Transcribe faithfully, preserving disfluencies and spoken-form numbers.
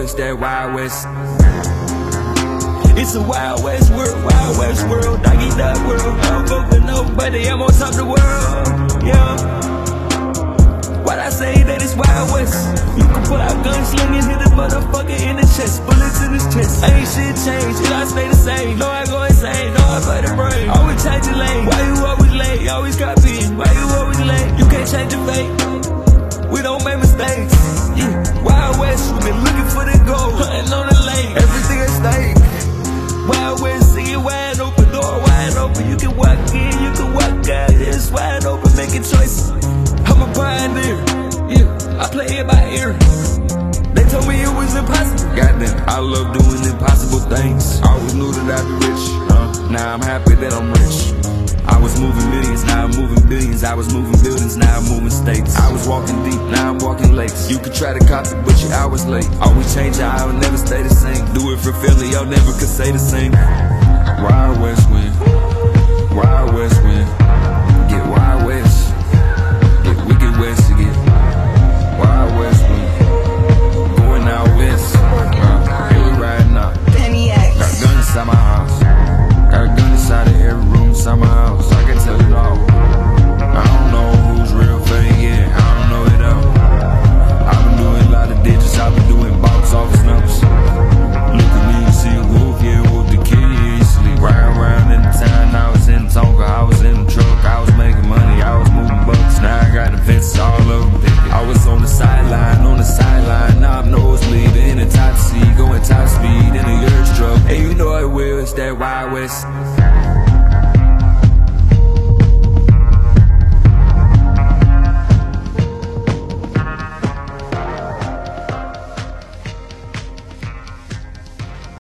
it's that Wild West. It's a Wild West world, Wild West world, doggy dog world. I don't fuck with nobody, I'm on top of the world, yeah. Why'd I say that it's Wild West? You can pull out gunsling and hit a motherfucker in the chest, bullets in his chest. Ain't shit changed, shit I stay the same. No, I go insane, no, I play the brain. Always change the lane, why you always late? Always copying, why you always late? You can't change your fate, we don't make mistakes, yeah. Wild West, we been looking for the gold, hunting on the lake, everything at stake. Wild West, see it wide open, door wide open. You can walk in, you can walk out, it's wide open, making choices. I'm a pioneer, yeah, I play it by ear. They told me it was impossible. Goddamn, I love doing impossible things. Always knew that I'd be rich, uh, now I'm happy that I'm rich. I was moving millions, now I'm moving billions. I was moving buildings, now I'm moving states. I was walking deep, now I'm walking lakes. You could try to copy, but you're hours late. Always change, I will never stay the same. Do it for Philly, y'all never could say the same. Wild West win, Wild West win. Get Wild West, get Wicked West again. Wild West win, going out west. Uh, here we riding out. Got guns inside my house, got a gun inside of every room inside my house. I can tell it all. I don't know who's real fake, yeah, I don't know it all. I've been doing a lot of digits, I've been doing box office numbers. Look at me and see a wolf, yeah, wolf the kid, yeah, he sleep. Riding around in the town, I was in the Tonka, I was in the truck, I was making money, I was moving bucks. Now I got the fences all over me. I was on the sideline, on the sideline, now I'm nosebleed in the top seat, going top speed in the Urge truck. Hey, you know it will, it's that Wild West.